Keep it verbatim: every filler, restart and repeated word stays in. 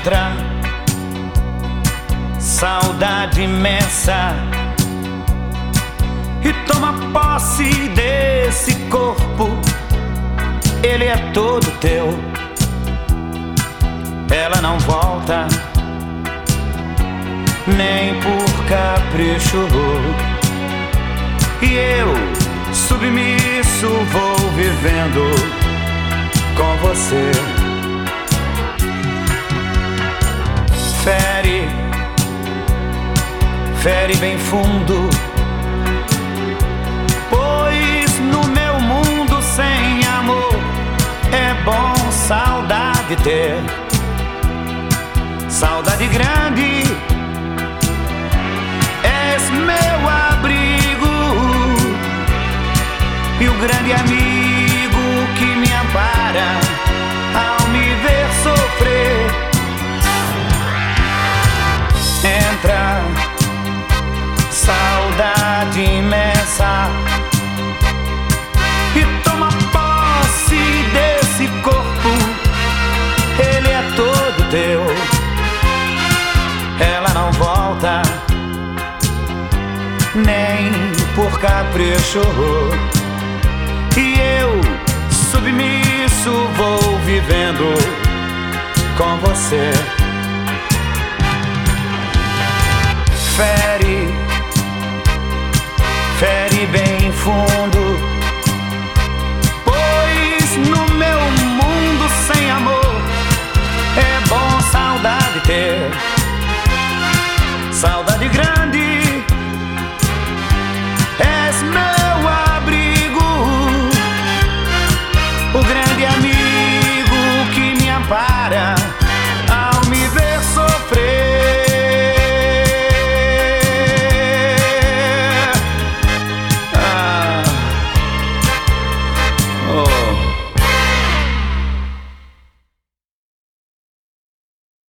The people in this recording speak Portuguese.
entra saudade imensa e toma posse desse corpo. Ele é todo teu, ela não volta, nem por capricho. E eu, submisso, vou vivendo com você. Fere, fere bem fundo, pois no meu mundo sem amor é bom saudade ter. Saudade grande, és meu abrigo e o grande amigo que me ampara ao me ver sofrer. Entra saudade imensa e toma posse desse corpo. Ele é todo teu, ela não volta, nem por capricho. E eu, submisso, vou vivendo com você.